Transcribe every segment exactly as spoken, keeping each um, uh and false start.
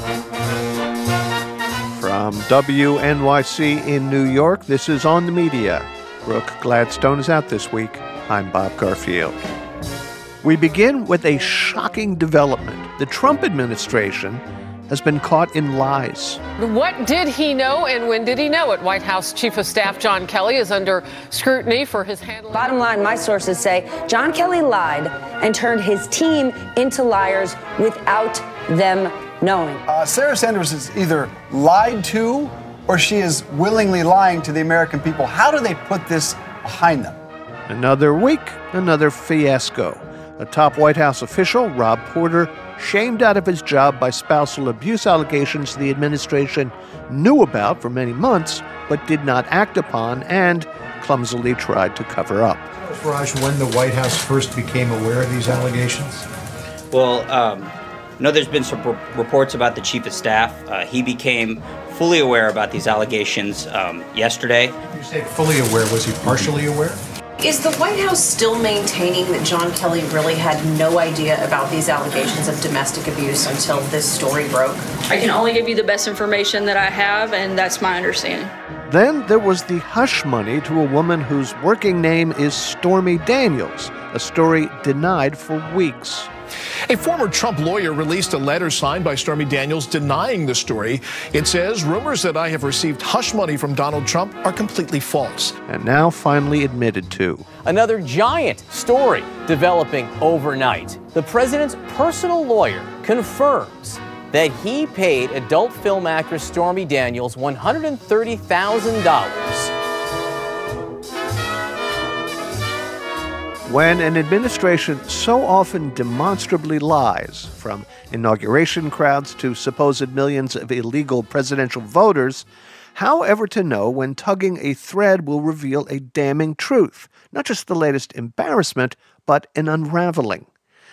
From W N Y C in New York, this is On the Media. Brooke Gladstone is out this week. I'm Bob Garfield. We begin with a shocking development. The Trump administration has been caught in lies. What did he know and when did he know it? White House Chief of Staff John Kelly is under scrutiny for his handling. Bottom line, my sources say John Kelly lied and turned his team into liars without them knowing. Uh, Sarah Sanders is either lied to or she is willingly lying to the American people. How do they put this behind them? Another week, another fiasco. A top White House official, Rob Porter, shamed out of his job by spousal abuse allegations the administration knew about for many months but did not act upon and clumsily tried to cover up. Raj, when the White House first became aware of these allegations? Well, um, I know there's been some r- reports about the chief of staff. Uh, he became fully aware about these allegations um, yesterday. You say fully aware. Was he partially aware? Is the White House still maintaining that John Kelly really had no idea about these allegations of domestic abuse until this story broke? I can only give you the best information that I have, and that's my understanding. Then there was the hush money to a woman whose working name is Stormy Daniels, a story denied for weeks. A former Trump lawyer released a letter signed by Stormy Daniels denying the story. It says, rumors that I have received hush money from Donald Trump are completely false. And now finally admitted to. Another giant story developing overnight. The president's personal lawyer confirms that he paid adult film actress Stormy Daniels one hundred thirty thousand dollars. When an administration so often demonstrably lies, from inauguration crowds to supposed millions of illegal presidential voters, how ever to know when tugging a thread will reveal a damning truth, not just the latest embarrassment, but an unraveling?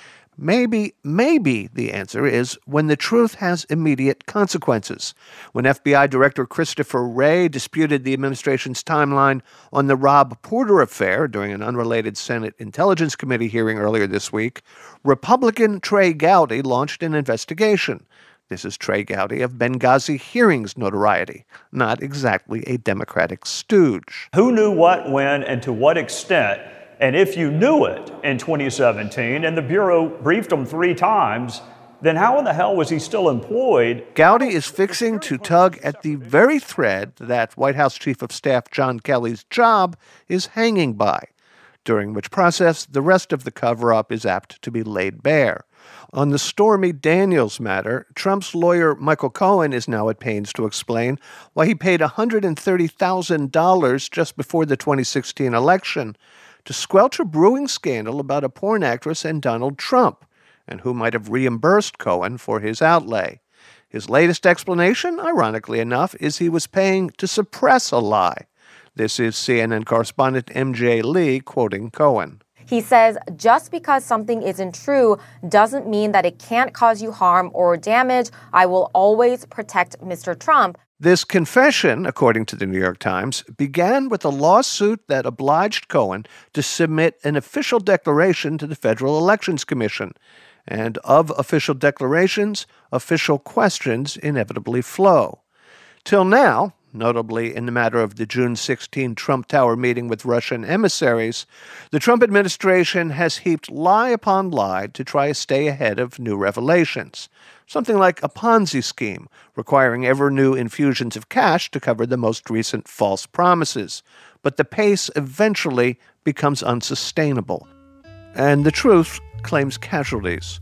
Maybe, maybe the answer is when the truth has immediate consequences. When F B I Director Christopher Wray disputed the administration's timeline on the Rob Porter affair during an unrelated Senate Intelligence Committee hearing earlier this week, Republican Trey Gowdy launched an investigation. This is Trey Gowdy of Benghazi hearings notoriety, not exactly a Democratic stooge. Who knew what, when, and to what extent? And if you knew it in twenty seventeen and the Bureau briefed him three times, then how in the hell was he still employed? Gowdy is fixing to tug at the very thread that White House Chief of Staff John Kelly's job is hanging by, during which process the rest of the cover-up is apt to be laid bare. On the Stormy Daniels matter, Trump's lawyer Michael Cohen is now at pains to explain why he paid one hundred thirty thousand dollars just before the twenty sixteen election to squelch a brewing scandal about a porn actress and Donald Trump, and who might have reimbursed Cohen for his outlay. His latest explanation, ironically enough, is he was paying to suppress a lie. This is C N N correspondent M J Lee quoting Cohen. He says, just because something isn't true doesn't mean that it can't cause you harm or damage. I will always protect Mister Trump. This confession, according to the New York Times, began with a lawsuit that obliged Cohen to submit an official declaration to the Federal Elections Commission. And of official declarations, official questions inevitably flow. Till now, notably in the matter of the June sixteenth Trump Tower meeting with Russian emissaries, the Trump administration has heaped lie upon lie to try to stay ahead of new revelations. Something like a Ponzi scheme, requiring ever-new infusions of cash to cover the most recent false promises. But the pace eventually becomes unsustainable. And the truth claims casualties.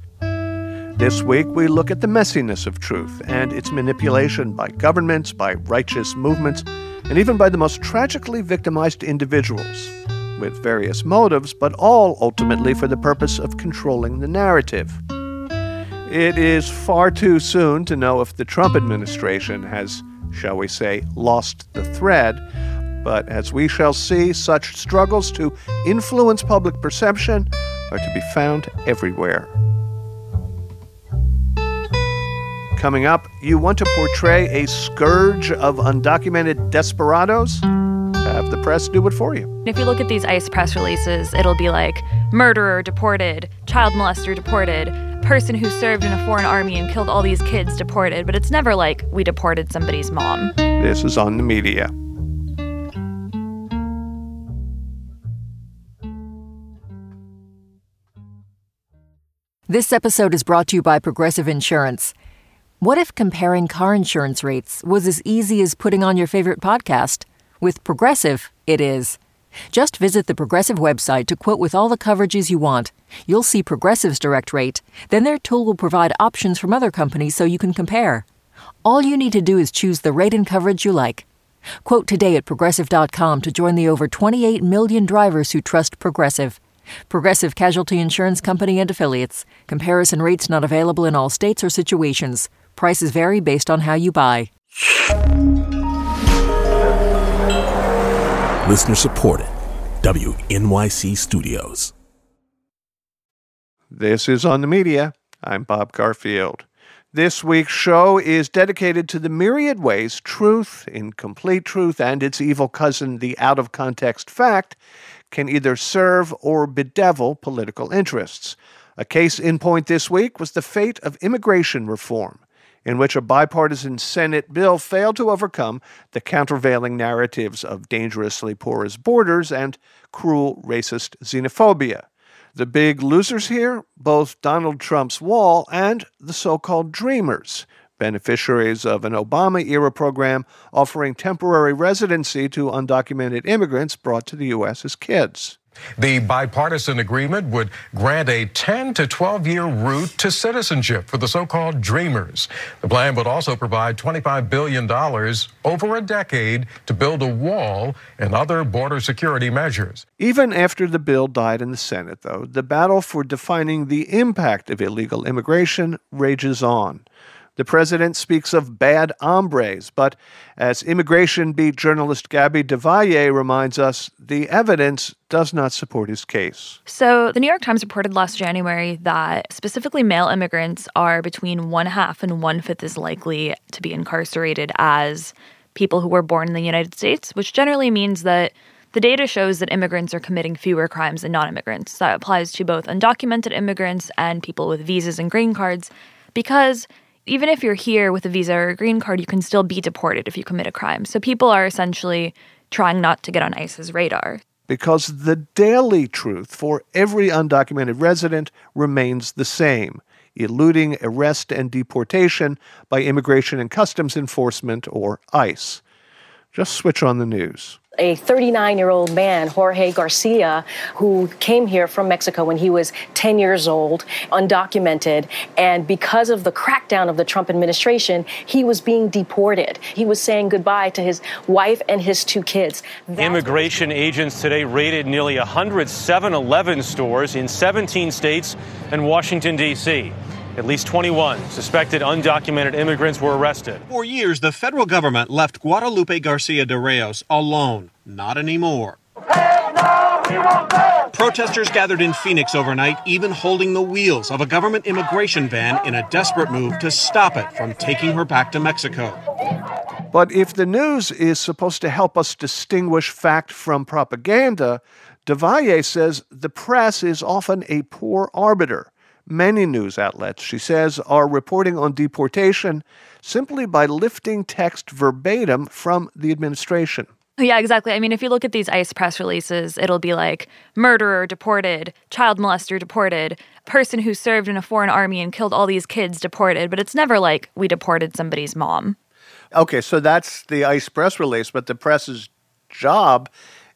This week, we look at the messiness of truth and its manipulation by governments, by righteous movements, and even by the most tragically victimized individuals, with various motives, but all ultimately for the purpose of controlling the narrative. It is far too soon to know if the Trump administration has, shall we say, lost the thread, but as we shall see, such struggles to influence public perception are to be found everywhere. Coming up, you want to portray a scourge of undocumented desperados? Have the press do it for you. If you look at these ICE press releases, it'll be like murderer deported, child molester deported, person who served in a foreign army and killed all these kids deported, but it's never like we deported somebody's mom. This is On the Media. This episode is brought to you by Progressive Insurance. What if comparing car insurance rates was as easy as putting on your favorite podcast? With Progressive, it is. Just visit the Progressive website to quote with all the coverages you want. You'll see Progressive's direct rate. Then their tool will provide options from other companies so you can compare. All you need to do is choose the rate and coverage you like. Quote today at Progressive dot com to join the over twenty-eight million drivers who trust Progressive. Progressive Casualty Insurance Company and Affiliates. Comparison rates not available in all states or situations. Prices vary based on how you buy. Listener supported. W N Y C Studios. This is On the Media. I'm Bob Garfield. This week's show is dedicated to the myriad ways truth, incomplete truth, and its evil cousin, the out-of-context fact, can either serve or bedevil political interests. A case in point this week was the fate of immigration reform, in which a bipartisan Senate bill failed to overcome the countervailing narratives of dangerously porous borders and cruel racist xenophobia. The big losers here, both Donald Trump's wall and the so-called Dreamers, beneficiaries of an Obama-era program offering temporary residency to undocumented immigrants brought to the U S as kids. The bipartisan agreement would grant a ten to twelve year route to citizenship for the so-called Dreamers. The plan would also provide twenty-five billion dollars over a decade to build a wall and other border security measures. Even after the bill died in the Senate, though, the battle for defining the impact of illegal immigration rages on. The president speaks of bad hombres, but as immigration beat journalist Gabby DeValle reminds us, the evidence does not support his case. So the New York Times reported last January that specifically male immigrants are between one half and one fifth as likely to be incarcerated as people who were born in the United States, which generally means that the data shows that immigrants are committing fewer crimes than non-immigrants. That applies to both undocumented immigrants and people with visas and green cards, because even if you're here with a visa or a green card, you can still be deported if you commit a crime. So people are essentially trying not to get on ICE's radar. Because the daily truth for every undocumented resident remains the same: eluding arrest and deportation by Immigration and Customs Enforcement, or ICE. Just switch on the news. A thirty-nine-year-old man, Jorge Garcia, who came here from Mexico when he was ten years old, undocumented, and because of the crackdown of the Trump administration, he was being deported. He was saying goodbye to his wife and his two kids. That's Immigration agents today raided nearly one hundred seven eleven stores in seventeen states and Washington, D C At least twenty-one suspected undocumented immigrants were arrested. For years, the federal government left Guadalupe Garcia de Reyes alone. Not anymore. Hey, no, we won't go. Protesters gathered in Phoenix overnight, even holding the wheels of a government immigration van in a desperate move to stop it from taking her back to Mexico. But if the news is supposed to help us distinguish fact from propaganda, DeValle says the press is often a poor arbiter. Many news outlets, she says, are reporting on deportation simply by lifting text verbatim from the administration. Yeah, exactly. I mean, if you look at these ICE press releases, it'll be like murderer deported, child molester deported, person who served in a foreign army and killed all these kids deported, but it's never like we deported somebody's mom. Okay, so that's the ICE press release, but the press's job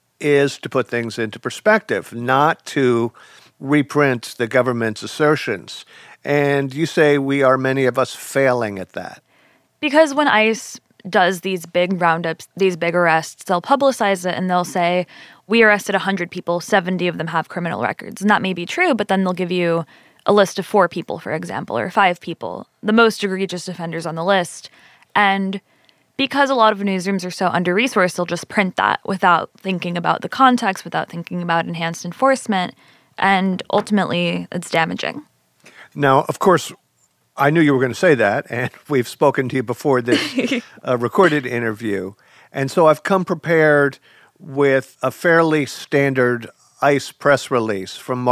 is to put things into perspective, not to reprint the government's assertions. And you say we are, many of us, failing at that. Because when ICE does these big roundups, these big arrests, they'll publicize it and they'll say, we arrested one hundred people, seventy of them have criminal records. And that may be true, but then they'll give you a list of four people, for example, or five people, the most egregious offenders on the list. And because a lot of newsrooms are so under-resourced, they'll just print that without thinking about the context, without thinking about enhanced enforcement. And ultimately, it's damaging. Now, of course, I knew you were going to say that, and we've spoken to you before this uh, recorded interview. And so I've come prepared with a fairly standard ICE press release from March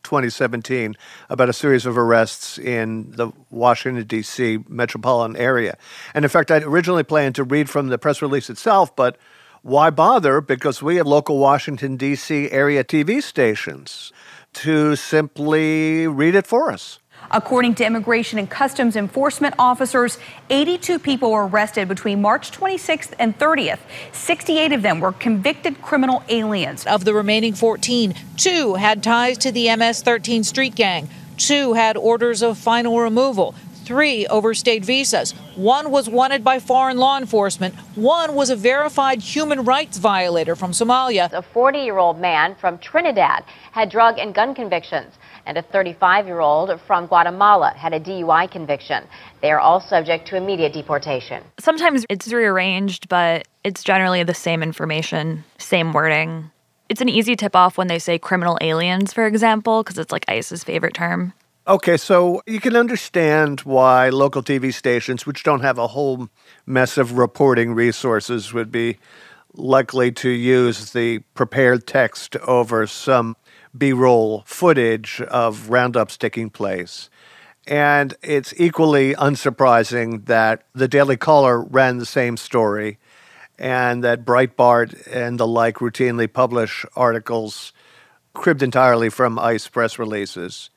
twenty seventeen about a series of arrests in the Washington, D C metropolitan area. And in fact, I originally planned to read from the press release itself, but why bother? Because we have local Washington, D C area T V stations to simply read it for us. According to Immigration and Customs Enforcement officers, eighty-two people were arrested between March twenty-sixth and thirtieth. sixty-eight of them were convicted criminal aliens. Of the remaining fourteen, two had ties to the M S thirteen street gang. Two had orders of final removal. Three overstayed visas. One was wanted by foreign law enforcement. One was a verified human rights violator from Somalia. A forty-year-old man from Trinidad had drug and gun convictions, and a thirty-five-year-old from Guatemala had a D U I conviction. They are all subject to immediate deportation. Sometimes it's rearranged, but it's generally the same information, same wording. It's an easy tip-off when they say criminal aliens, for example, because it's like ICE's favorite term. Okay, so you can understand why local T V stations, which don't have a whole mess of reporting resources, would be likely to use the prepared text over some B-roll footage of roundups taking place. And it's equally unsurprising that the Daily Caller ran the same story and that Breitbart and the like routinely publish articles cribbed entirely from ICE press releases.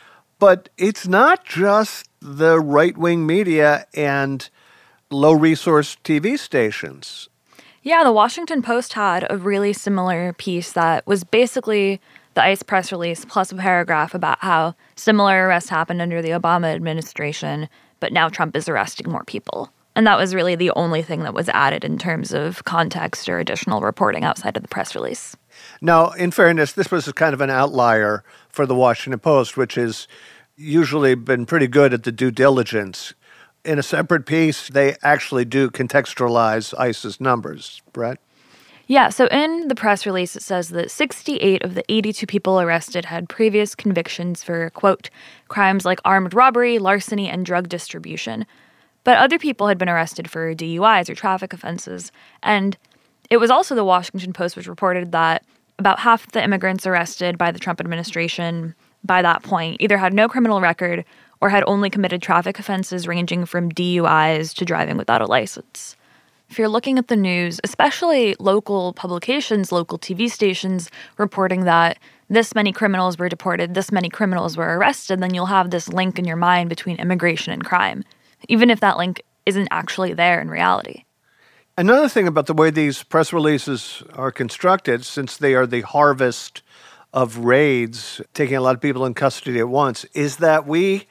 But it's not just the right-wing media and low-resource T V stations. Yeah, the Washington Post had a really similar piece that was basically the ICE press release plus a paragraph about how similar arrests happened under the Obama administration, but now Trump is arresting more people. And that was really the only thing that was added in terms of context or additional reporting outside of the press release. Now, in fairness, this was kind of an outlier for the Washington Post, which has usually been pretty good at the due diligence. In a separate piece, they actually do contextualize ICE's numbers, Brett? Yeah, so in the press release, it says that sixty-eight of the eighty-two people arrested had previous convictions for, quote, crimes like armed robbery, larceny, and drug distribution. But other people had been arrested for D U Is or traffic offenses. And it was also the Washington Post which reported that about half of the immigrants arrested by the Trump administration by that point either had no criminal record or had only committed traffic offenses ranging from D U Is to driving without a license. If you're looking at the news, especially local publications, local T V stations reporting that this many criminals were deported, this many criminals were arrested, then you'll have this link in your mind between immigration and crime, even if that link isn't actually there in reality. Another thing about the way these press releases are constructed, since they are the harvest of raids, taking a lot of people in custody at once, is that we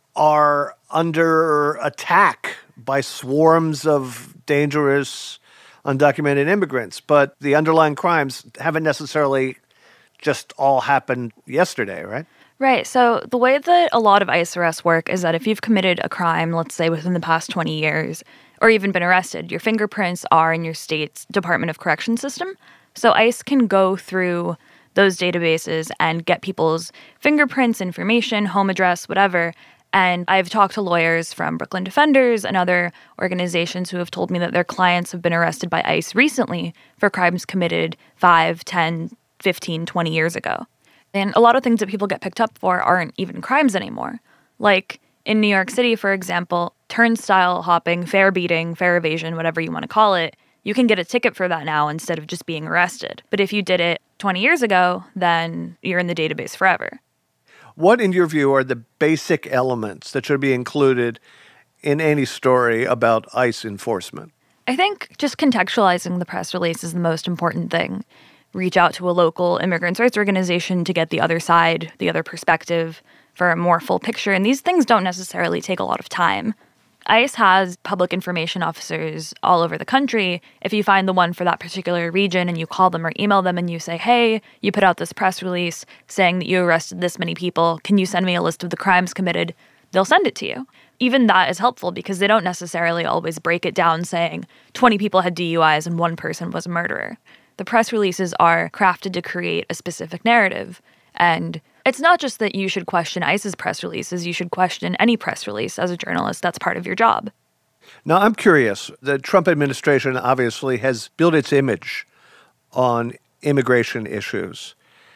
are under attack by swarms of dangerous, undocumented immigrants. But the underlying crimes haven't necessarily just all happened yesterday, right? Right. So the way that a lot of ICE arrests work is that if you've committed a crime, let's say within the past twenty years, or even been arrested, your fingerprints are in your state's Department of Corrections system. So ICE can go through those databases and get people's fingerprints, information, home address, whatever. And I've talked to lawyers from Brooklyn Defenders and other organizations who have told me that their clients have been arrested by ICE recently for crimes committed five, ten, fifteen, twenty years ago. And a lot of things that people get picked up for aren't even crimes anymore. Like in New York City, for example, turnstile hopping, fare beating, fare evasion, whatever you want to call it, you can get a ticket for that now instead of just being arrested. But if you did it twenty years ago, then you're in the database forever. What, in your view, are the basic elements that should be included in any story about ICE enforcement? I think just contextualizing the press release is the most important thing. Reach out to a local immigrants' rights organization to get the other side, the other perspective, for a more full picture. And these things don't necessarily take a lot of time. ICE has public information officers all over the country. If you find the one for that particular region and you call them or email them and you say, hey, you put out this press release saying that you arrested this many people, can you send me a list of the crimes committed? They'll send it to you. Even that is helpful because they don't necessarily always break it down saying twenty people had D U Is and one person was a murderer. The press releases are crafted to create a specific narrative. And it's not just that you should question ICE's press releases, you should question any press release as a journalist. That's part of your job. Now, I'm curious. The Trump administration obviously has built its image on immigration issues.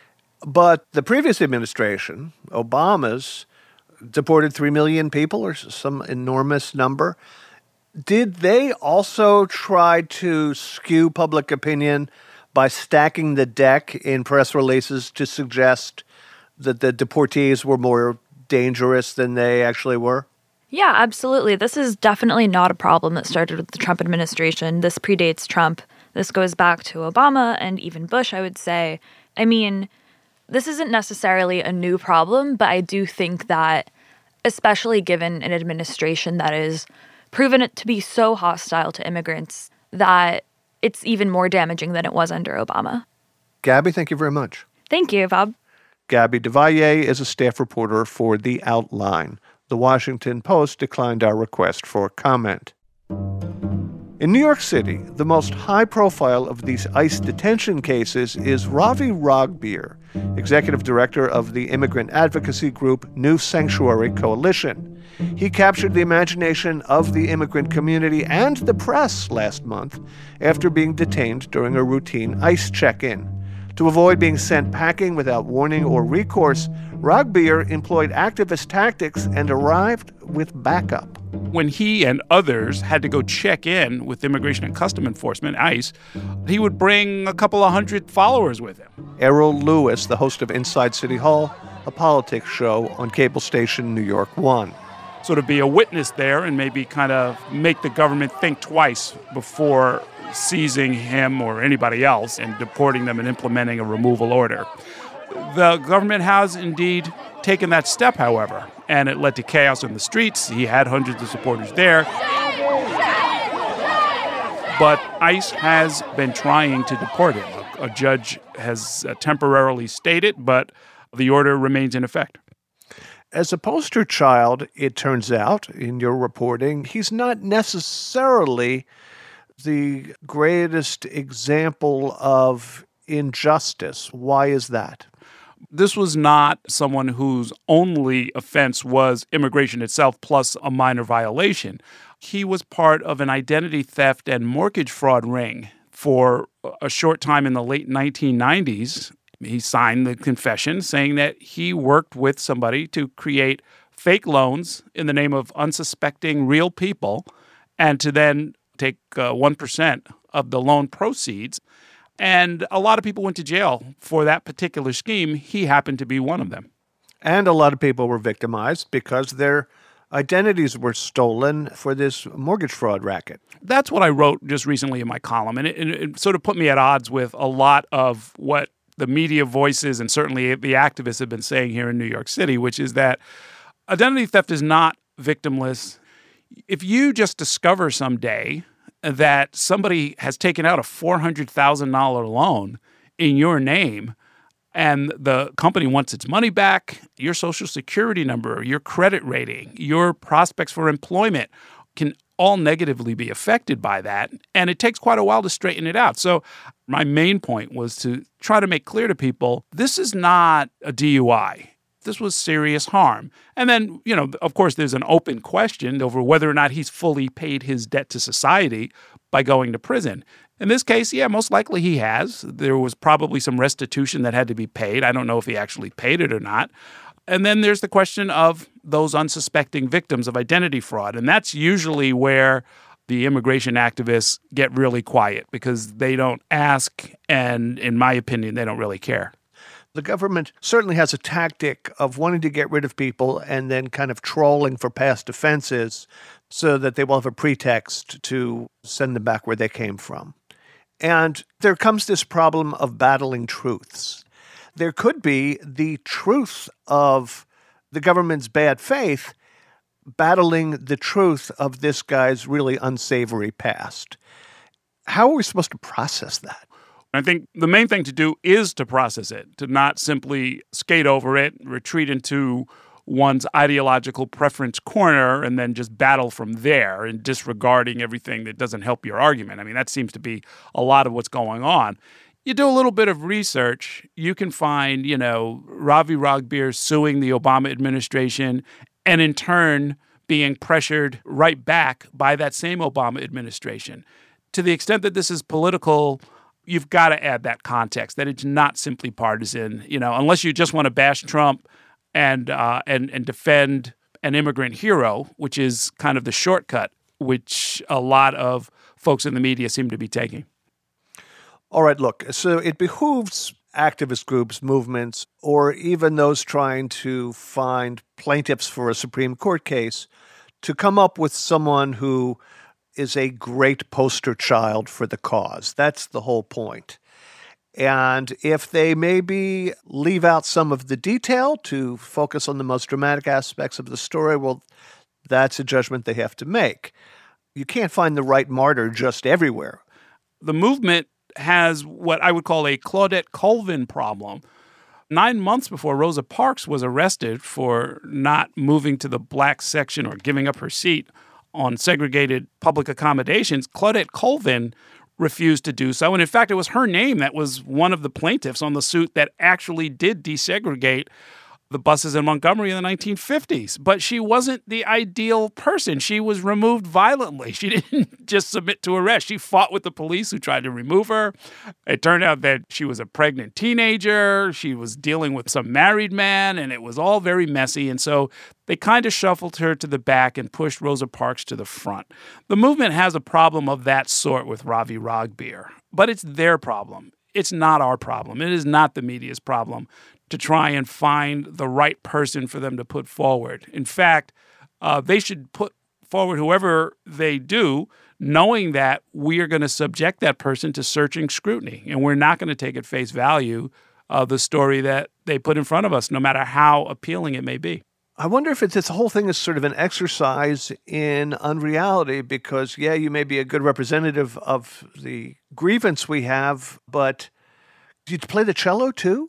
But the previous administration, Obama's, deported three million people or some enormous number. Did they also try to skew public opinion by stacking the deck in press releases to suggest that the deportees were more dangerous than they actually were? Yeah, absolutely. This is definitely not a problem that started with the Trump administration. This predates Trump. This goes back to Obama and even Bush, I would say. I mean, this isn't necessarily a new problem, but I do think that, especially given an administration that is proven it to be so hostile to immigrants, that it's even more damaging than it was under Obama. Gabby, thank you very much. Thank you, Bob. Gabby DeValle is a staff reporter for The Outline. The Washington Post declined our request for comment. In New York City, the most high-profile of these ICE detention cases is Ravi Ragbir, executive director of the immigrant advocacy group New Sanctuary Coalition. He captured the imagination of the immigrant community and the press last month after being detained during a routine ICE check-in. To avoid being sent packing without warning or recourse, Ragbir employed activist tactics and arrived with backup. When he and others had to go check in with Immigration and Customs Enforcement, ICE, he would bring a couple of hundred followers with him. Errol Lewis, the host of Inside City Hall, a politics show on cable station New York One. Sort of be a witness there and maybe kind of make the government think twice before seizing him or anybody else and deporting them and implementing a removal order. The government has indeed taken that step, however, and it led to chaos in the streets. He had hundreds of supporters there. But ICE has been trying to deport him. A, a judge has uh, temporarily stayed it, but the order remains in effect. As a poster child, it turns out, in your reporting, he's not necessarily the greatest example of injustice. Why is that? This was not someone whose only offense was immigration itself plus a minor violation. He was part of an identity theft and mortgage fraud ring for a short time in the late nineteen nineties. He signed the confession saying that he worked with somebody to create fake loans in the name of unsuspecting real people and to then take uh, one percent of the loan proceeds. And a lot of people went to jail for that particular scheme. He happened to be one of them. And a lot of people were victimized because their identities were stolen for this mortgage fraud racket. That's what I wrote just recently in my column. And it, it, it sort of put me at odds with a lot of what the media voices and certainly the activists have been saying here in New York City, which is that identity theft is not victimless. If you just discover someday that somebody has taken out a four hundred thousand dollars loan in your name and the company wants its money back, your social security number, your credit rating, your prospects for employment can all negatively be affected by that. And it takes quite a while to straighten it out. So my main point was to try to make clear to people, this is not a D U I. This was serious harm. And then, you know, of course, there's an open question over whether or not he's fully paid his debt to society by going to prison. In this case, yeah, most likely he has. There was probably some restitution that had to be paid. I don't know if he actually paid it or not. And then there's the question of those unsuspecting victims of identity fraud. And that's usually where the immigration activists get really quiet because they don't ask. And in my opinion, they don't really care. The government certainly has a tactic of wanting to get rid of people and then kind of trolling for past offenses so that they will have a pretext to send them back where they came from. And there comes this problem of battling truths. There could be the truth of the government's bad faith battling the truth of this guy's really unsavory past. How are we supposed to process that? I think the main thing to do is to process it, to not simply skate over it, retreat into one's ideological preference corner, and then just battle from there and disregarding everything that doesn't help your argument. I mean, that seems to be a lot of what's going on. You do a little bit of research, you can find, you know, Ravi Ragbir suing the Obama administration and in turn being pressured right back by that same Obama administration. To the extent that this is political, you've got to add that context, that it's not simply partisan, you know, unless you just want to bash Trump and uh, and and defend an immigrant hero, which is kind of the shortcut, which a lot of folks in the media seem to be taking. All right, look, so it behooves activist groups, movements, or even those trying to find plaintiffs for a Supreme Court case to come up with someone who is a great poster child for the cause. That's the whole point. And if they maybe leave out some of the detail to focus on the most dramatic aspects of the story, well, that's a judgment they have to make. You can't find the right martyr just everywhere. The movement has what I would call a Claudette Colvin problem. Nine months before Rosa Parks was arrested for not moving to the black section or giving up her seat on segregated public accommodations, Claudette Colvin refused to do so. And in fact, it was her name that was one of the plaintiffs on the suit that actually did desegregate the buses in Montgomery in the nineteen fifties. But she wasn't the ideal person. She was removed violently. She didn't just submit to arrest. She fought with the police who tried to remove her. It turned out that she was a pregnant teenager. She was dealing with some married man, and it was all very messy. And so they kind of shuffled her to the back and pushed Rosa Parks to the front. The movement has a problem of that sort with Ravi Ragbir, but it's their problem. It's not our problem. It is not the media's problem to try and find the right person for them to put forward. In fact, uh, they should put forward whoever they do, knowing that we are going to subject that person to searching scrutiny, and we're not going to take at face value uh, the story that they put in front of us, no matter how appealing it may be. I wonder if it's, this whole thing is sort of an exercise in unreality because, yeah, you may be a good representative of the grievance we have, but do you play the cello too?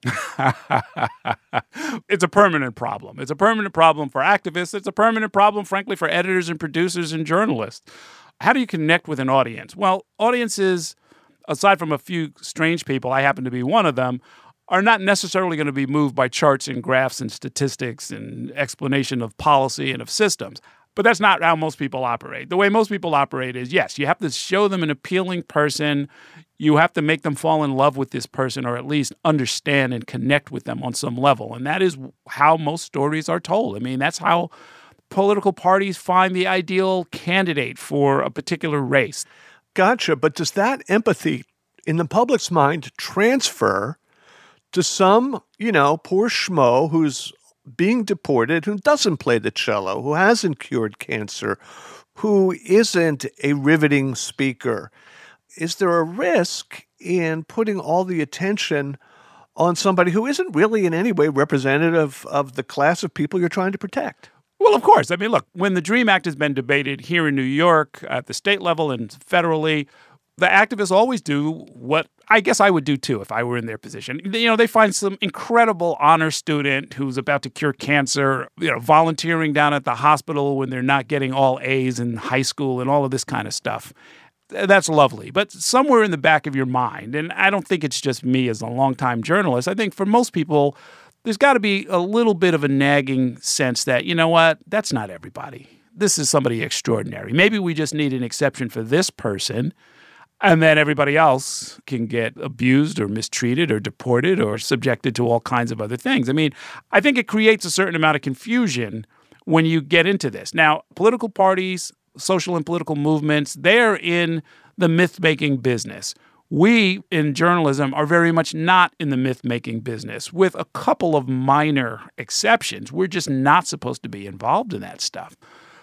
It's a permanent problem. It's a permanent problem for activists. It's a permanent problem, frankly, for editors and producers and journalists. How do you connect with an audience? Well, audiences, aside from a few strange people, I happen to be one of them, are not necessarily going to be moved by charts and graphs and statistics and explanation of policy and of systems. But that's not how most people operate. The way most people operate is, yes, you have to show them an appealing person. You have to make them fall in love with this person or at least understand and connect with them on some level. And that is how most stories are told. I mean, that's how political parties find the ideal candidate for a particular race. Gotcha. But does that empathy in the public's mind transfer to some, you know, poor schmo who's being deported, who doesn't play the cello, who hasn't cured cancer, who isn't a riveting speaker? Is there a risk in putting all the attention on somebody who isn't really in any way representative of the class of people you're trying to protect? Well, of course. I mean, look, when the DREAM Act has been debated here in New York at the state level and federally, the activists always do what I guess I would do too if I were in their position. You know, they find some incredible honor student who's about to cure cancer, you know, volunteering down at the hospital when they're not getting all A's in high school and all of this kind of stuff. That's lovely. But somewhere in the back of your mind, and I don't think it's just me as a longtime journalist, I think for most people, there's got to be a little bit of a nagging sense that, you know what, that's not everybody. This is somebody extraordinary. Maybe we just need an exception for this person, and then everybody else can get abused or mistreated or deported or subjected to all kinds of other things. I mean, I think it creates a certain amount of confusion when you get into this. Now, political parties, social and political movements, they're in the myth-making business. We, in journalism, are very much not in the myth-making business, with a couple of minor exceptions. We're just not supposed to be involved in that stuff.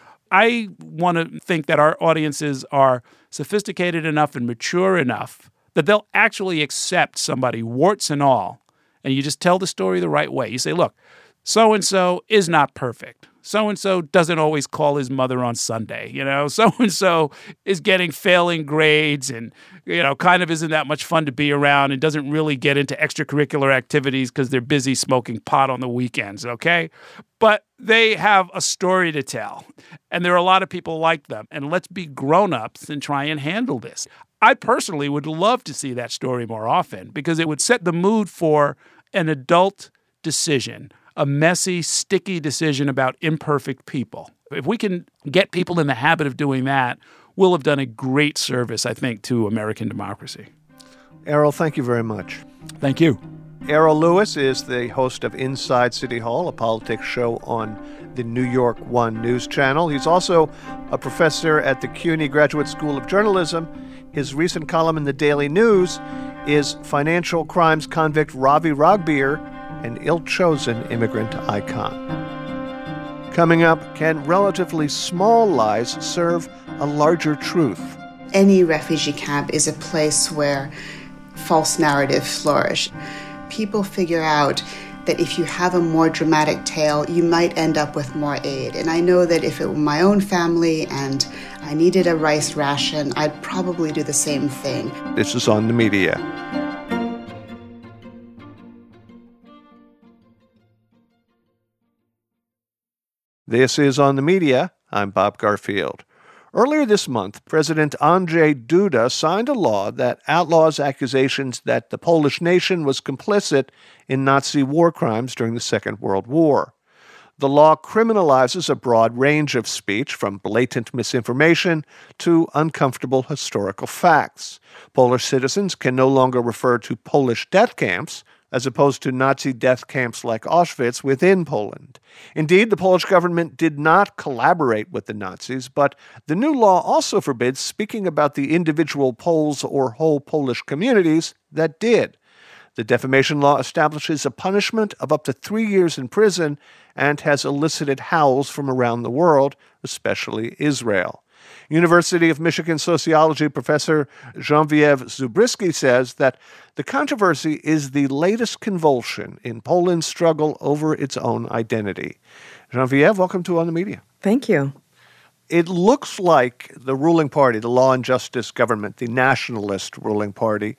I want to think that our audiences are sophisticated enough and mature enough that they'll actually accept somebody, warts and all, and you just tell the story the right way. You say, look, so-and-so is not perfect. So-and-so doesn't always call his mother on Sunday, you know. So-and-so is getting failing grades and, you know, kind of isn't that much fun to be around and doesn't really get into extracurricular activities because they're busy smoking pot on the weekends, okay? But they have a story to tell, and there are a lot of people like them. And let's be grown-ups and try and handle this. I personally would love to see that story more often because it would set the mood for an adult decision, a messy, sticky decision about imperfect people. If we can get people in the habit of doing that, we'll have done a great service, I think, to American democracy. Errol, thank you very much. Thank you. Errol Louis is the host of Inside City Hall, a politics show on the New York One News Channel. He's also a professor at the CUNY Graduate School of Journalism. His recent column in the Daily News is Financial Crimes Convict Ravi Ragbir, an ill-chosen immigrant icon. Coming up, can relatively small lies serve a larger truth? Any refugee camp is a place where false narratives flourish. People figure out that if you have a more dramatic tale, you might end up with more aid. And I know that if it were my own family and I needed a rice ration, I'd probably do the same thing. This is On the Media. This is On the Media. I'm Bob Garfield. Earlier this month, President Andrzej Duda signed a law that outlaws accusations that the Polish nation was complicit in Nazi war crimes during the Second World War. The law criminalizes a broad range of speech, from blatant misinformation to uncomfortable historical facts. Polish citizens can no longer refer to Polish death camps, as opposed to Nazi death camps like Auschwitz within Poland. Indeed, the Polish government did not collaborate with the Nazis, but the new law also forbids speaking about the individual Poles or whole Polish communities that did. The defamation law establishes a punishment of up to three years in prison and has elicited howls from around the world, especially Israel. University of Michigan sociology professor Genevieve Zubrzycki says that the controversy is the latest convulsion in Poland's struggle over its own identity. Genevieve, welcome to On the Media. Thank you. It looks like the ruling party, the Law and Justice government, the nationalist ruling party,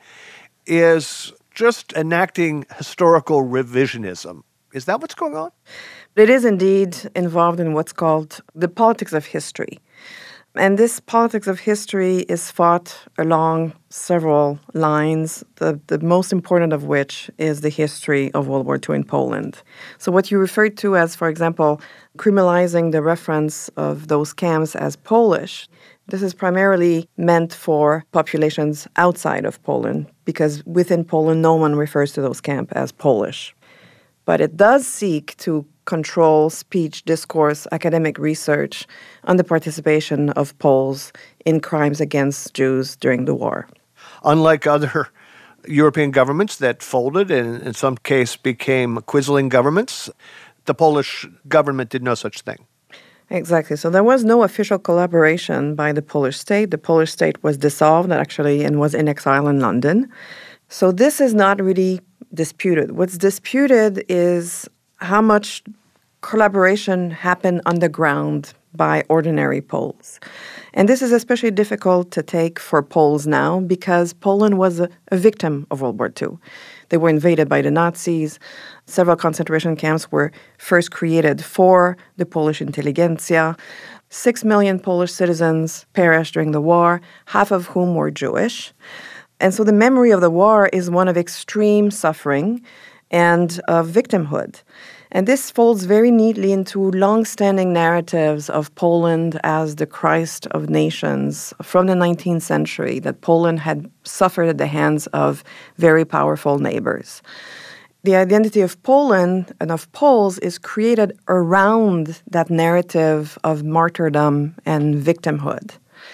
is just enacting historical revisionism. Is that what's going on? It is indeed involved in what's called the politics of history. And this politics of history is fought along several lines, the, the most important of which is the history of World War Two in Poland. So what you referred to as, for example, criminalizing the reference of those camps as Polish, this is primarily meant for populations outside of Poland, because within Poland, no one refers to those camps as Polish. But it does seek to control speech, discourse, academic research on the participation of Poles in crimes against Jews during the war. Unlike other European governments that folded and in some case became quisling governments, the Polish government did no such thing. Exactly. So there was no official collaboration by the Polish state. The Polish state was dissolved actually and was in exile in London. So this is not really disputed. What's disputed is how much collaboration happened on the ground by ordinary Poles. And this is especially difficult to take for Poles now because Poland was a, a victim of World War Two. They were invaded by the Nazis. Several concentration camps were first created for the Polish intelligentsia. Six million Polish citizens perished during the war, half of whom were Jewish. And so the memory of the war is one of extreme suffering and of victimhood. And this folds very neatly into long-standing narratives of Poland as the Christ of nations from the nineteenth century, that Poland had suffered at the hands of very powerful neighbors. The identity of Poland and of Poles is created around that narrative of martyrdom and victimhood.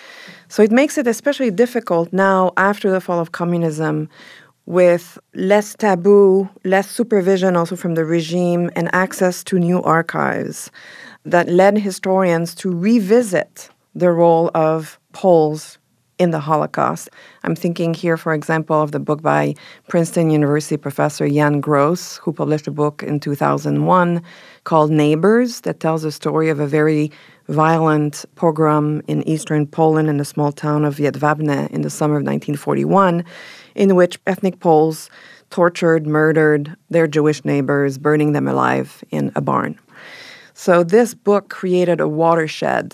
So it makes it especially difficult now after the fall of communism, with less taboo, less supervision also from the regime, and access to new archives that led historians to revisit the role of Poles in the Holocaust. I'm thinking here, for example, of the book by Princeton University professor Jan Gross, who published a book in two thousand one called Neighbors, that tells the story of a very violent pogrom in eastern Poland in the small town of Jedwabne in the summer of nineteen forty-one, in which ethnic Poles tortured, murdered their Jewish neighbors, burning them alive in a barn. So this book created a watershed,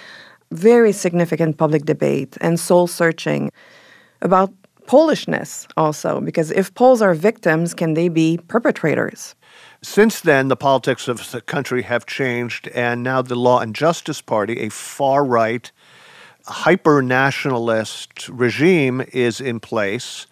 very significant public debate and soul-searching about Polishness also, because if Poles are victims, can they be perpetrators? Since then, the politics of the country have changed, and now the Law and Justice Party, a far-right, hyper-nationalist regime, is in place.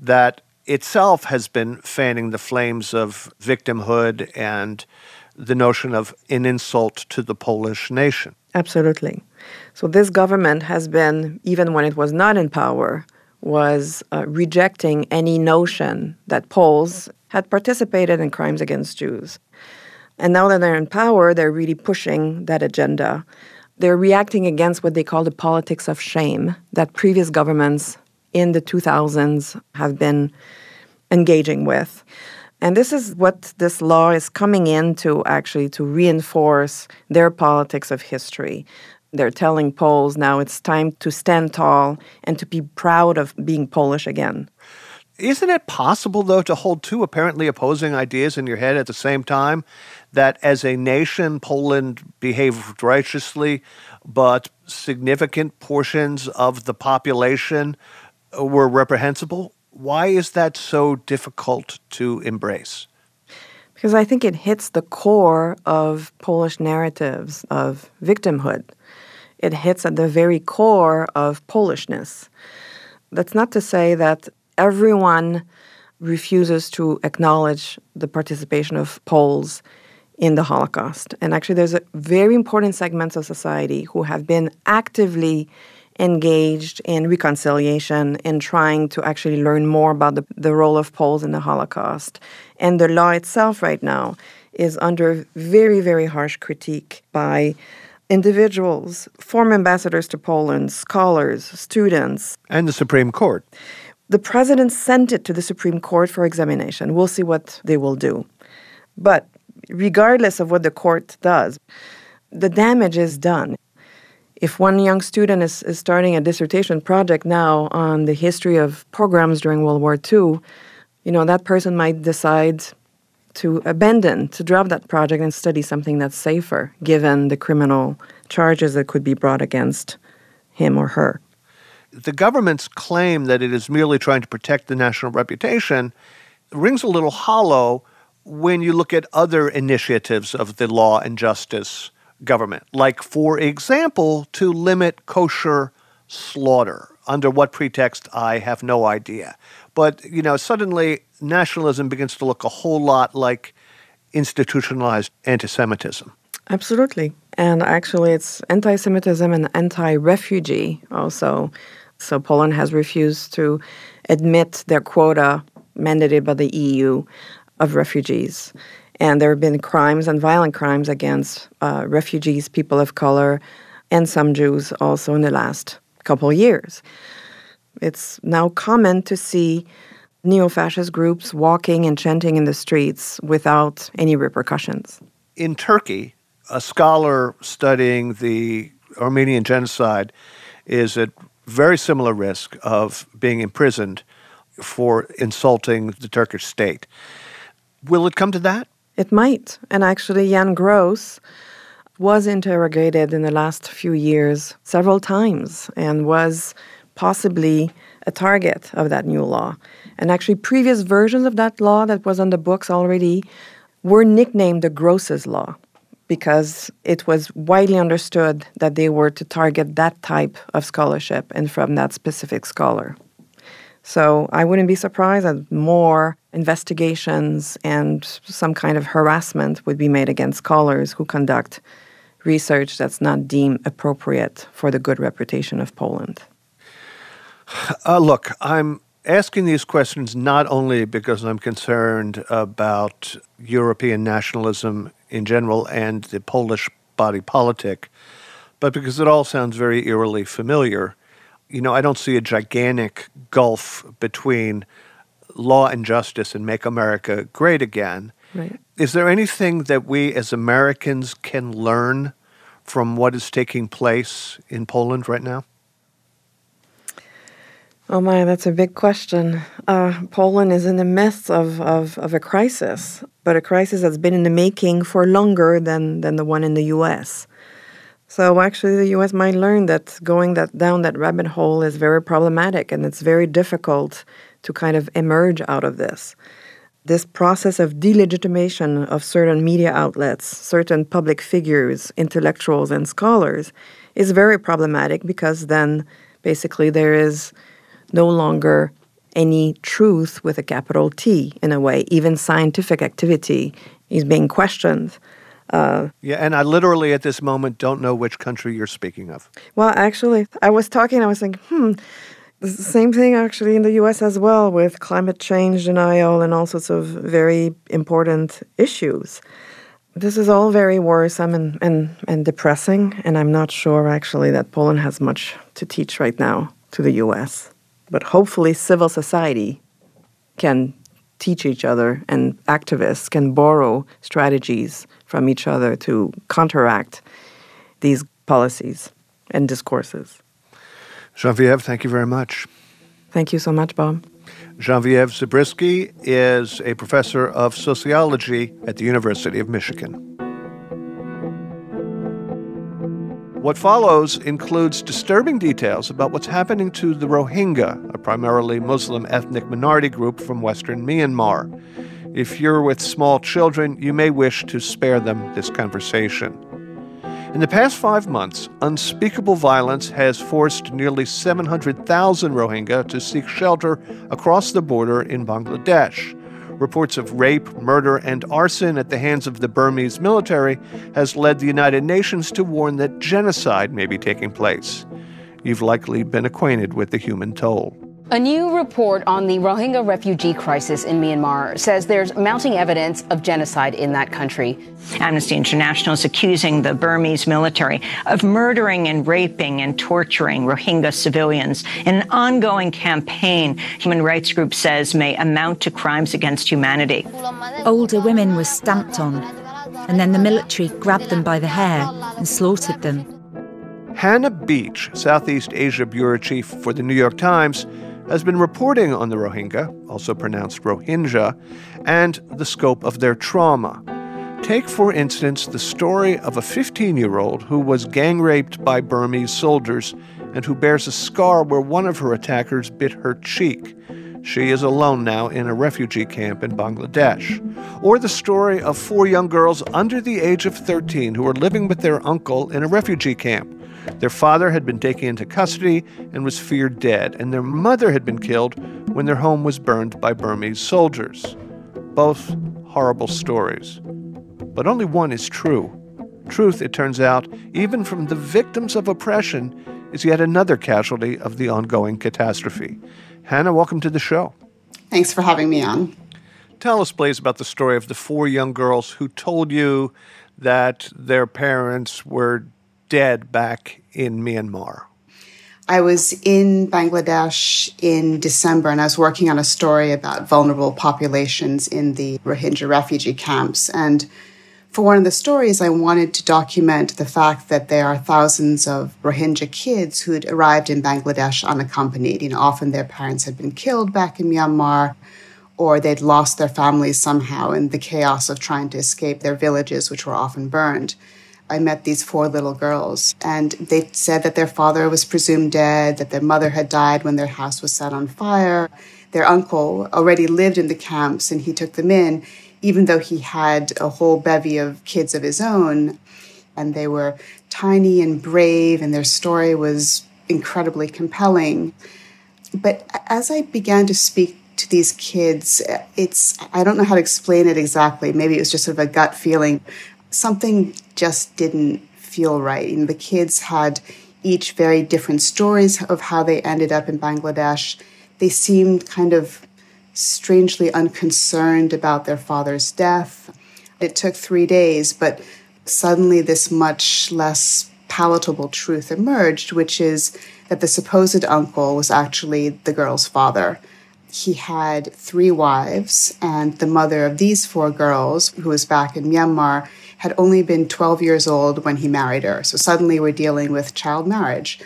that itself has been fanning the flames of victimhood and the notion of an insult to the Polish nation. Absolutely. So this government has been, even when it was not in power, was uh, rejecting any notion that Poles had participated in crimes against Jews. And now that they're in power, they're really pushing that agenda. They're reacting against what they call the politics of shame that previous governments in the two thousands have been engaging with. And this is what this law is coming in to actually to reinforce their politics of history. They're telling Poles now it's time to stand tall and to be proud of being Polish again. Isn't it possible, though, to hold two apparently opposing ideas in your head at the same time? That as a nation, Poland behaved righteously, but significant portions of the population were reprehensible? Why is that so difficult to embrace? Because I think it hits the core of Polish narratives of victimhood. It hits at the very core of Polishness. That's not to say that everyone refuses to acknowledge the participation of Poles in the Holocaust. And actually, there's a very important segments of society who have been actively engaged in reconciliation and trying to actually learn more about the, the role of Poles in the Holocaust. And the law itself right now is under very, very harsh critique by individuals, former ambassadors to Poland, scholars, students. And the Supreme Court. The president sent it to the Supreme Court for examination. We'll see what they will do. But regardless of what the court does, the damage is done. If one young student is, is starting a dissertation project now on the history of pogroms during World War Two, you know, that person might decide to abandon, to drop that project and study something that's safer, given the criminal charges that could be brought against him or her. The government's claim that it is merely trying to protect the national reputation rings a little hollow when you look at other initiatives of the law and justice government, like, for example, to limit kosher slaughter. Under what pretext, I have no idea. But, you know, suddenly nationalism begins to look a whole lot like institutionalized anti-Semitism. Absolutely. And actually, it's anti-Semitism and anti-refugee also. So Poland has refused to admit their quota mandated by the E U of refugees. And there have been crimes and violent crimes against uh, refugees, people of color, and some Jews also in the last couple of years. It's now common to see neo-fascist groups walking and chanting in the streets without any repercussions. In Turkey, a scholar studying the Armenian genocide is at very similar risk of being imprisoned for insulting the Turkish state. Will it come to that? It might. And actually, Jan Gross was interrogated in the last few years several times and was possibly a target of that new law. And actually, previous versions of that law that was on the books already were nicknamed the Grosses Law because it was widely understood that they were to target that type of scholarship and from that specific scholar. So I wouldn't be surprised that more investigations and some kind of harassment would be made against scholars who conduct research that's not deemed appropriate for the good reputation of Poland. Uh, look, I'm asking these questions not only because I'm concerned about European nationalism in general and the Polish body politic, but because it all sounds very eerily familiar. You know, I don't see a gigantic gulf between law and justice and Make America Great Again. Right. Is there anything that we as Americans can learn from what is taking place in Poland right now? Oh my, that's a big question. Uh, Poland is in the midst of, of, of a crisis, but a crisis that's been in the making for longer than, than the one in the U S. So actually the U S might learn that going that down that rabbit hole is very problematic and it's very difficult to kind of emerge out of this. This process of delegitimation of certain media outlets, certain public figures, intellectuals and scholars is very problematic because then basically there is no longer any truth with a capital T, in a way. Even scientific activity is being questioned. Uh, yeah, and I literally at this moment don't know which country you're speaking of. Well, actually, I was talking, I was thinking, hmm, it's the same thing actually in the U S as well, with climate change denial and all sorts of very important issues. This is all very worrisome and, and, and depressing, and I'm not sure actually that Poland has much to teach right now to the U S. But hopefully civil society can teach each other, and activists can borrow strategies from each other to counteract these policies and discourses. Geneviève, thank you very much. Thank you so much, Bob. Geneviève Zabriskie is a professor of sociology at the University of Michigan. What follows includes disturbing details about what's happening to the Rohingya, a primarily Muslim ethnic minority group from western Myanmar. If you're with small children, you may wish to spare them this conversation. In the past five months, unspeakable violence has forced nearly seven hundred thousand Rohingya to seek shelter across the border in Bangladesh. Reports of rape, murder, and arson at the hands of the Burmese military has led the United Nations to warn that genocide may be taking place. You've likely been acquainted with the human toll. A new report on the Rohingya refugee crisis in Myanmar says there's mounting evidence of genocide in that country. Amnesty International is accusing the Burmese military of murdering and raping and torturing Rohingya civilians in an ongoing campaign human rights group says may amount to crimes against humanity. Older women were stamped on, and then the military grabbed them by the hair and slaughtered them. Hannah Beach, Southeast Asia bureau chief for the New York Times, has been reporting on the Rohingya, also pronounced Rohingya, and the scope of their trauma. Take, for instance, the story of a fifteen-year-old who was gang-raped by Burmese soldiers and who bears a scar where one of her attackers bit her cheek. She is alone now in a refugee camp in Bangladesh. Or the story of four young girls under the age of thirteen who were living with their uncle in a refugee camp. Their father had been taken into custody and was feared dead, and their mother had been killed when their home was burned by Burmese soldiers. Both horrible stories. But only one is true. Truth, it turns out, even from the victims of oppression, is yet another casualty of the ongoing catastrophe. Hannah, welcome to the show. Thanks for having me on. Tell us, please, about the story of the four young girls who told you that their parents were dead back in Myanmar. I was in Bangladesh in December, and I was working on a story about vulnerable populations in the Rohingya refugee camps. And for one of the stories, I wanted to document the fact that there are thousands of Rohingya kids who had arrived in Bangladesh unaccompanied. You know, often their parents had been killed back in Myanmar, or they'd lost their families somehow in the chaos of trying to escape their villages, which were often burned. I met these four little girls, and they said that their father was presumed dead, that their mother had died when their house was set on fire. Their uncle already lived in the camps, and he took them in, even though he had a whole bevy of kids of his own. And they were tiny and brave, and their story was incredibly compelling. But as I began to speak to these kids, it's, I don't know how to explain it exactly. Maybe it was just sort of a gut feeling. Something just didn't feel right. You know, the kids had each very different stories of how they ended up in Bangladesh. They seemed kind of strangely unconcerned about their father's death. It took three days, but suddenly this much less palatable truth emerged, which is that the supposed uncle was actually the girl's father. He had three wives, and the mother of these four girls, who was back in Myanmar, had only been twelve years old when he married her. So suddenly we're dealing with child marriage.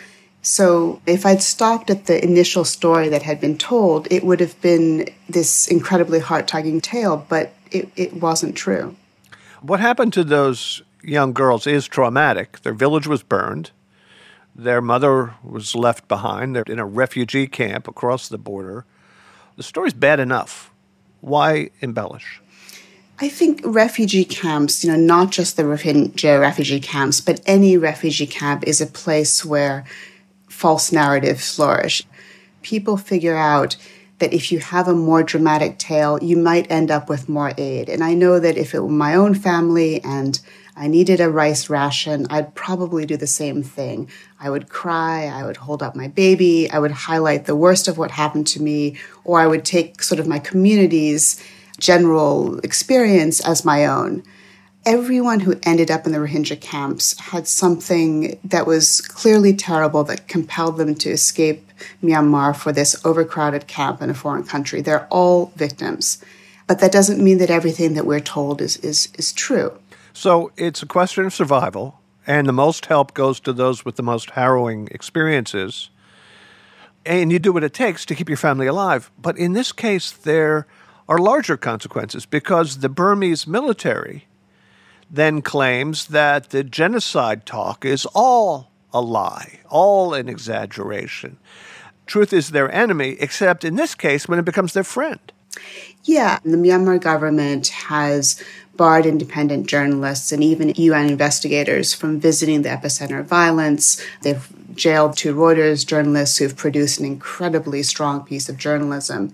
So if I'd stopped at the initial story that had been told, it would have been this incredibly heart-tugging tale, but it, it wasn't true. What happened to those young girls is traumatic. Their village was burned. Their mother was left behind. They're in a refugee camp across the border. The story's bad enough. Why embellish? I think refugee camps, you know, not just the Rohingya refugee camps, but any refugee camp is a place where false narratives flourish. People figure out that if you have a more dramatic tale, you might end up with more aid. And I know that if it were my own family and I needed a rice ration, I'd probably do the same thing. I would cry, I would hold up my baby, I would highlight the worst of what happened to me, or I would take sort of my community's general experience as my own. Everyone who ended up in the Rohingya camps had something that was clearly terrible that compelled them to escape Myanmar for this overcrowded camp in a foreign country. They're all victims. But that doesn't mean that everything that we're told is, is, is true. So it's a question of survival, and the most help goes to those with the most harrowing experiences. And you do what it takes to keep your family alive. But in this case, there are larger consequences because the Burmese military then claims that the genocide talk is all a lie, all an exaggeration. Truth is their enemy, except in this case when it becomes their friend. Yeah, the Myanmar government has barred independent journalists and even U N investigators from visiting the epicenter of violence. They've jailed two Reuters journalists who've produced an incredibly strong piece of journalism.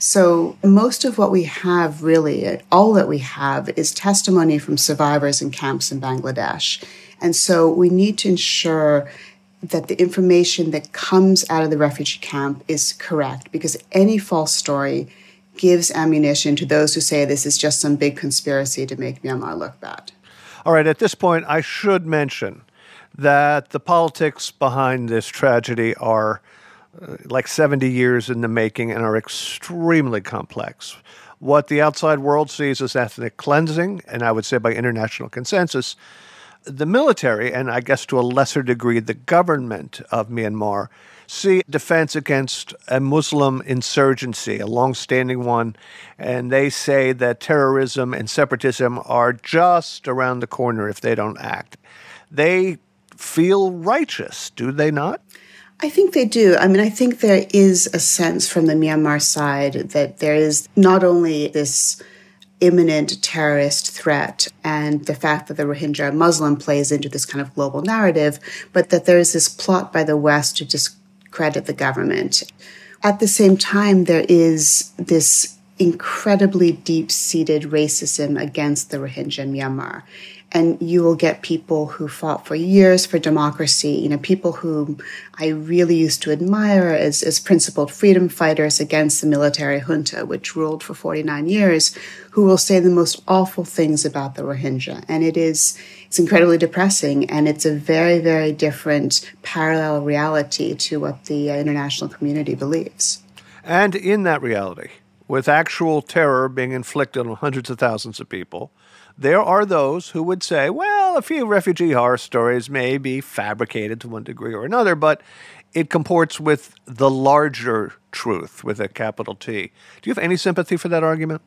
So most of what we have, really, all that we have, is testimony from survivors in camps in Bangladesh. And so we need to ensure that the information that comes out of the refugee camp is correct, because any false story gives ammunition to those who say this is just some big conspiracy to make Myanmar look bad. All right, at this point, I should mention that the politics behind this tragedy are uh, like seventy years in the making and are extremely complex. What the outside world sees as ethnic cleansing, and I would say by international consensus, the military, and I guess to a lesser degree the government of Myanmar, see defense against a Muslim insurgency, a long-standing one, and they say that terrorism and separatism are just around the corner if they don't act. They feel righteous, do they not? I think they do. I mean, I think there is a sense from the Myanmar side that there is not only this imminent terrorist threat and the fact that the Rohingya are Muslim plays into this kind of global narrative, but that there is this plot by the West to discredit the government. At the same time, there is this incredibly deep-seated racism against the Rohingya in Myanmar. And you will get people who fought for years for democracy, you know, people whom I really used to admire as, as principled freedom fighters against the military junta, which ruled for forty-nine years, who will say the most awful things about the Rohingya. And it is, it's incredibly depressing, and it's a very, very different parallel reality to what the uh, international community believes. And in that reality, with actual terror being inflicted on hundreds of thousands of people, there are those who would say, well, a few refugee horror stories may be fabricated to one degree or another, but it comports with the larger truth with a capital T. Do you have any sympathy for that argument?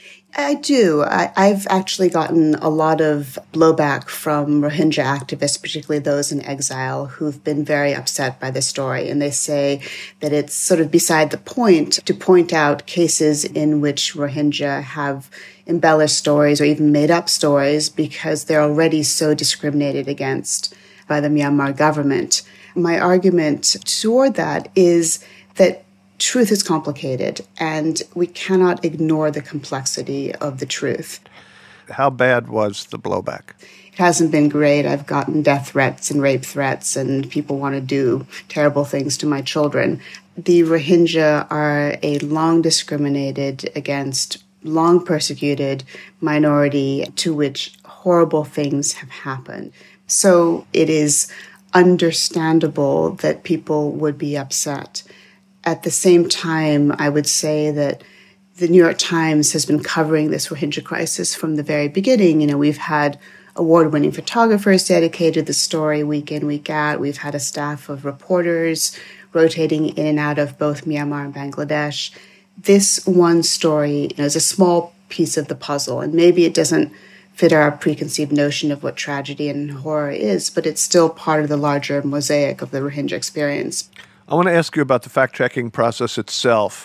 I do. I, I've actually gotten a lot of blowback from Rohingya activists, particularly those in exile, who've been very upset by this story. And they say that it's sort of beside the point to point out cases in which Rohingya have embellished stories or even made up stories because they're already so discriminated against by the Myanmar government. My argument toward that is that truth is complicated, and we cannot ignore the complexity of the truth. How bad was the blowback? It hasn't been great. I've gotten death threats and rape threats, and people want to do terrible things to my children. The Rohingya are a long discriminated against, long persecuted minority to which horrible things have happened. So it is understandable that people would be upset. At the same time, I would say that the New York Times has been covering this Rohingya crisis from the very beginning. You know, we've had award-winning photographers dedicated to the story week in, week out. We've had a staff of reporters rotating in and out of both Myanmar and Bangladesh. This one story, you know, is a small piece of the puzzle, and maybe it doesn't fit our preconceived notion of what tragedy and horror is, but it's still part of the larger mosaic of the Rohingya experience. I want to ask you about the fact-checking process itself.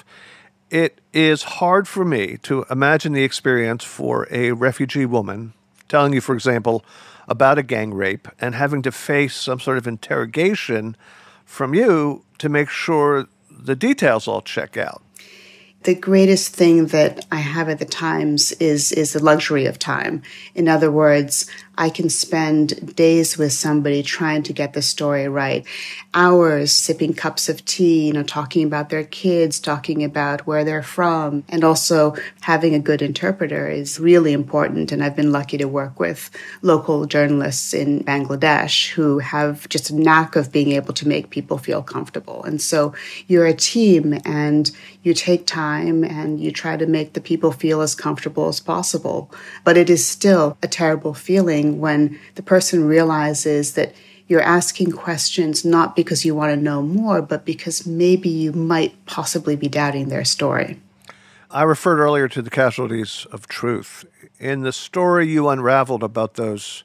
It is hard for me to imagine the experience for a refugee woman telling you, for example, about a gang rape and having to face some sort of interrogation from you to make sure the details all check out. The greatest thing that I have at the Times is, is the luxury of time. In other words, I can spend days with somebody trying to get the story right, hours sipping cups of tea, you know, talking about their kids, talking about where they're from, and also having a good interpreter is really important. And I've been lucky to work with local journalists in Bangladesh who have just a knack of being able to make people feel comfortable. And so you're a team and you take time and you try to make the people feel as comfortable as possible. But it is still a terrible feeling when the person realizes that you're asking questions not because you want to know more, but because maybe you might possibly be doubting their story. I referred earlier to the casualties of truth. In the story you unraveled about those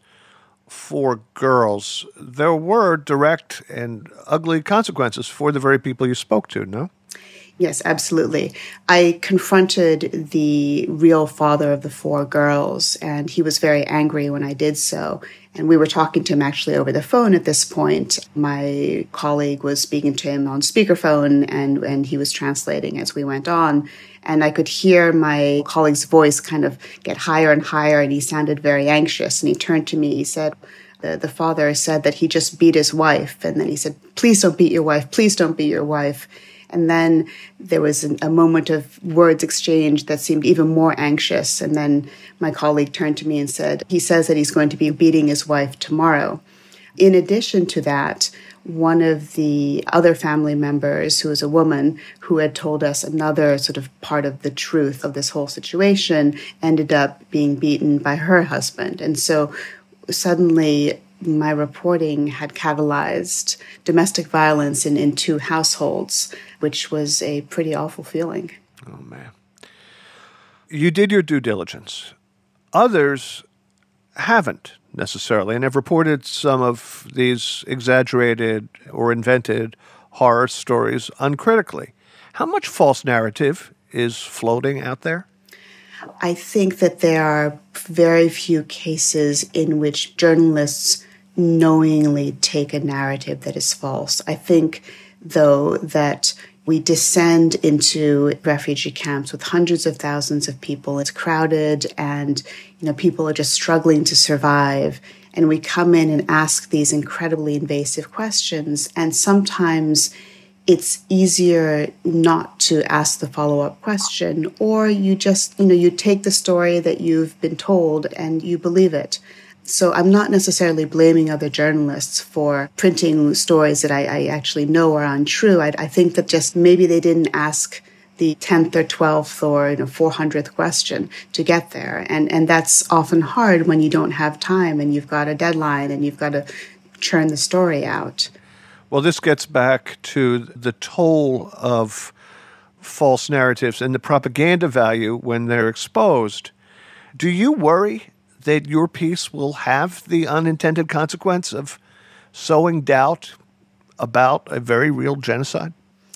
four girls, there were direct and ugly consequences for the very people you spoke to, no? Yes, absolutely. I confronted the real father of the four girls, and he was very angry when I did so. And we were talking to him actually over the phone at this point. My colleague was speaking to him on speakerphone, and, and he was translating as we went on. And I could hear my colleague's voice kind of get higher and higher, and he sounded very anxious. And he turned to me, he said, the, the father said that he just beat his wife. And then he said, please don't beat your wife, please don't beat your wife. And then there was a moment of words exchanged that seemed even more anxious. And then my colleague turned to me and said, he says that he's going to be beating his wife tomorrow. In addition to that, one of the other family members, who was a woman who had told us another sort of part of the truth of this whole situation, ended up being beaten by her husband. And so suddenly my reporting had catalyzed domestic violence in, in two households, which was a pretty awful feeling. Oh, man. You did your due diligence. Others haven't necessarily, and have reported some of these exaggerated or invented horror stories uncritically. How much false narrative is floating out there? I think that there are very few cases in which journalists knowingly take a narrative that is false. I think, though, that we descend into refugee camps with hundreds of thousands of people. It's crowded and, you know, people are just struggling to survive. And we come in and ask these incredibly invasive questions. And sometimes it's easier not to ask the follow-up question, or you just, you know, you take the story that you've been told and you believe it. So I'm not necessarily blaming other journalists for printing stories that I, I actually know are untrue. I, I think that just maybe they didn't ask the tenth or twelfth or you know, four hundredth question to get there. And, and that's often hard when you don't have time and you've got a deadline and you've got to churn the story out. Well, this gets back to the toll of false narratives and the propaganda value when they're exposed. Do you worry that your piece will have the unintended consequence of sowing doubt about a very real genocide?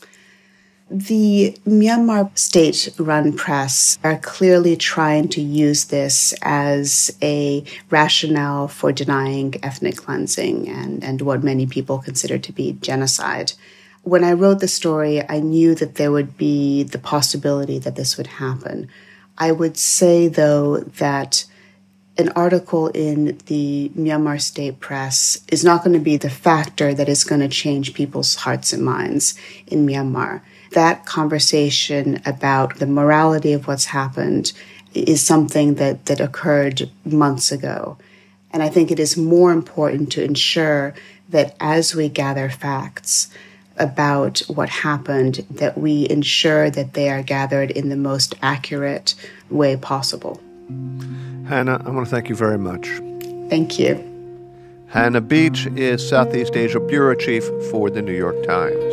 The Myanmar state-run press are clearly trying to use this as a rationale for denying ethnic cleansing and, and what many people consider to be genocide. When I wrote the story, I knew that there would be the possibility that this would happen. I would say, though, that an article in the Myanmar state press is not going to be the factor that is going to change people's hearts and minds in Myanmar. That conversation about the morality of what's happened is something that, that occurred months ago. And I think it is more important to ensure that as we gather facts about what happened, that we ensure that they are gathered in the most accurate way possible. Hannah, I want to thank you very much. Thank you. Hannah Beach is Southeast Asia Bureau Chief for The New York Times.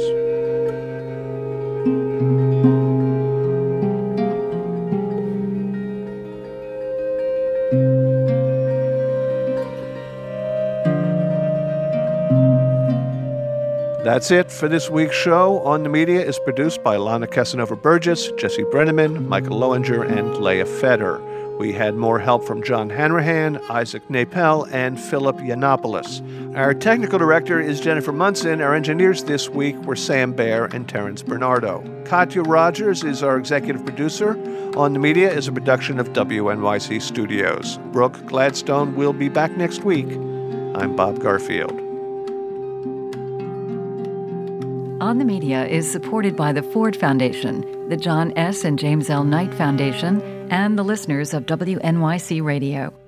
That's it for this week's show. On the Media is produced by Lana Casanova Burgess, Jesse Brenneman, Michael Lowinger, and Leah Feder. We had more help from John Hanrahan, Isaac Napel, and Philip Yiannopoulos. Our technical director is Jennifer Munson. Our engineers this week were Sam Baer and Terrence Bernardo. Katya Rogers is our executive producer. On the Media is a production of W N Y C Studios. Brooke Gladstone will be back next week. I'm Bob Garfield. On the Media is supported by the Ford Foundation, the John S. and James L. Knight Foundation, and the listeners of W N Y C Radio.